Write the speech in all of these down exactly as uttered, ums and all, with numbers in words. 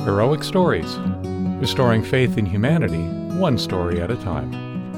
Heroic Stories, restoring faith in humanity, one story at a time.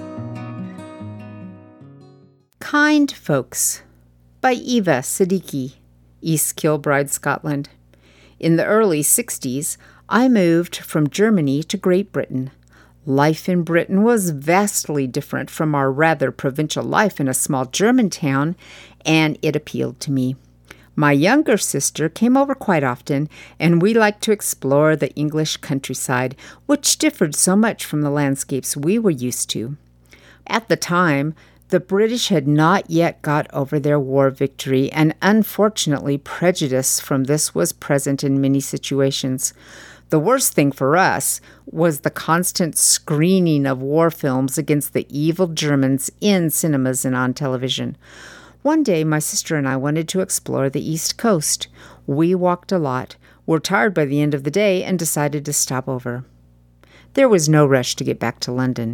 Kind Folks by Eva Siddiqui, East Kilbride, Scotland. In the early sixties, I moved from Germany to Great Britain. Life in Britain was vastly different from our rather provincial life in a small German town, and it appealed to me. My younger sister came over quite often, and we liked to explore the English countryside, which differed so much from the landscapes we were used to. At the time, the British had not yet got over their war victory, and unfortunately, prejudice from this was present in many situations. The worst thing for us was the constant screening of war films against the evil Germans in cinemas and on television. One day, my sister and I wanted to explore the East Coast. We walked a lot, were tired by the end of the day, and decided to stop over. There was no rush to get back to London.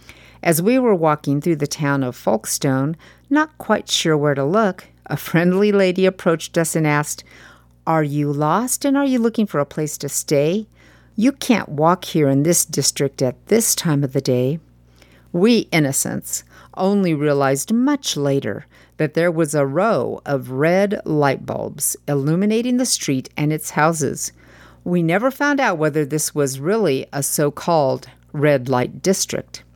As we were walking through the town of Folkestone, not quite sure where to look, a friendly lady approached us and asked, "Are you lost and are you looking for a place to stay? You can't walk here in this district at this time of the day." We innocents only realized much later that there was a row of red light bulbs illuminating the street and its houses. We never found out whether this was really a so-called red light district.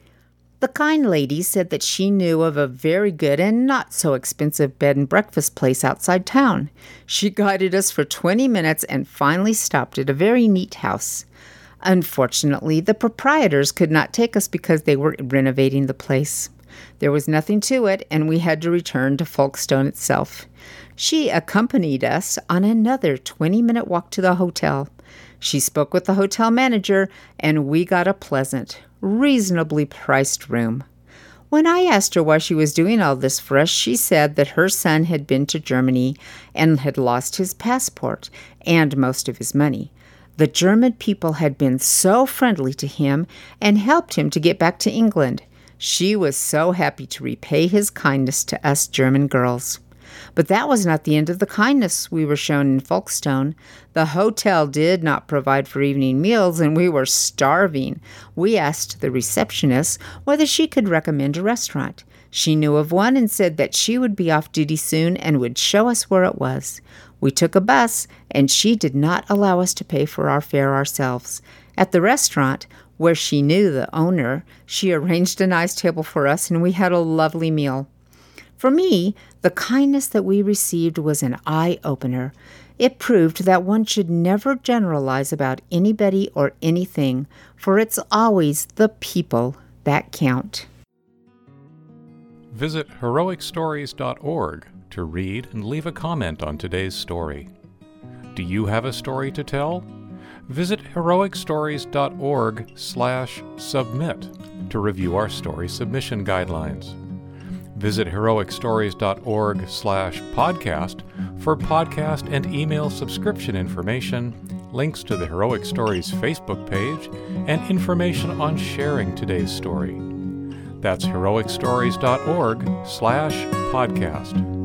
The kind lady said that she knew of a very good and not so expensive bed and breakfast place outside town. She guided us for twenty minutes and finally stopped at a very neat house. Unfortunately, the proprietors could not take us because they were renovating the place. There was nothing to it, and we had to return to Folkestone itself. She accompanied us on another twenty-minute walk to the hotel. She spoke with the hotel manager, and we got a pleasant, reasonably priced room. When I asked her why she was doing all this for us, she said that her son had been to Germany and had lost his passport and most of his money. The German people had been so friendly to him and helped him to get back to England. She was so happy to repay his kindness to us German girls. But that was not the end of the kindness we were shown in Folkestone. The hotel did not provide for evening meals, and we were starving. We asked the receptionist whether she could recommend a restaurant. She knew of one and said that she would be off duty soon and would show us where it was. We took a bus, and she did not allow us to pay for our fare ourselves. At the restaurant, where she knew the owner, she arranged a nice table for us, and we had a lovely meal. For me, the kindness that we received was an eye-opener. It proved that one should never generalize about anybody or anything, for it's always the people that count. Visit heroic stories dot org to read and leave a comment on today's story. Do you have a story to tell? Visit heroic stories dot org slash submit to review our story submission guidelines. Visit heroic stories dot org slash podcast for podcast and email subscription information, links to the Heroic Stories Facebook page, and information on sharing today's story. That's heroic stories dot org slash podcast.